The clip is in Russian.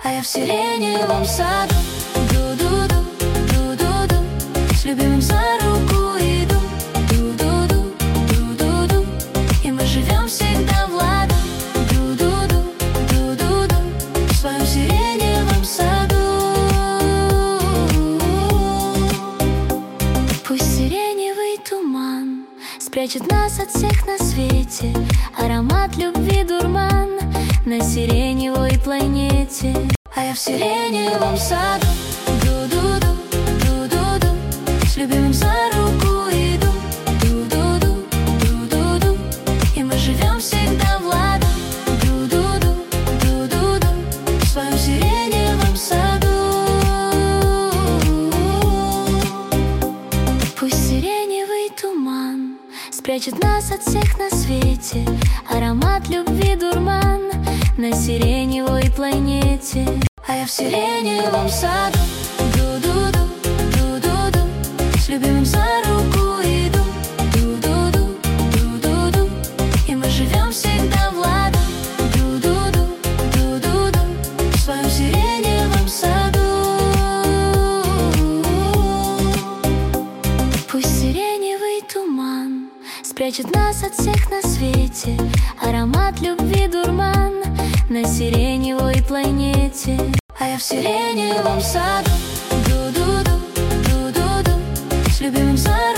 А я в сиреневом саду. Ду-ду-ду, ду-ду-ду, с любимым за руку иду. Ду-ду-ду, ду-ду-ду, и мы живем всегда в ладу. Ду-ду-ду, ду-ду-ду, в своем сиреневом саду. Пусть сиреневый туман спрячет нас от всех на свете, аромат любви дурман на сиреневой планете. А я в сиреневом саду. Ду-ду-ду, ду-ду-ду, с любимым за руку иду. Ду-ду-ду, ду-ду-ду, и мы живем всегда в ладу. Ду-ду-ду, ду-ду-ду, в своем сиреневом саду. Пусть сиреневый туман спрячет нас от всех на свете, аромат любви дурман на сиреневой планете. А я в сиреневом саду. Ду-ду-ду, ду-ду-ду, с любимым за руку иду. Ду-ду-ду, ду-ду-ду, и мы живем всегда в ладу. Ду-ду-ду, ду-ду-ду, в своем сиреневом саду. Пусть сиреневый туман спрячет нас от всех на свете, аромат любви дурман на сиреневой планете. А я в сиреневом саду. Ду-ду-ду, ду-ду-ду, с любимым за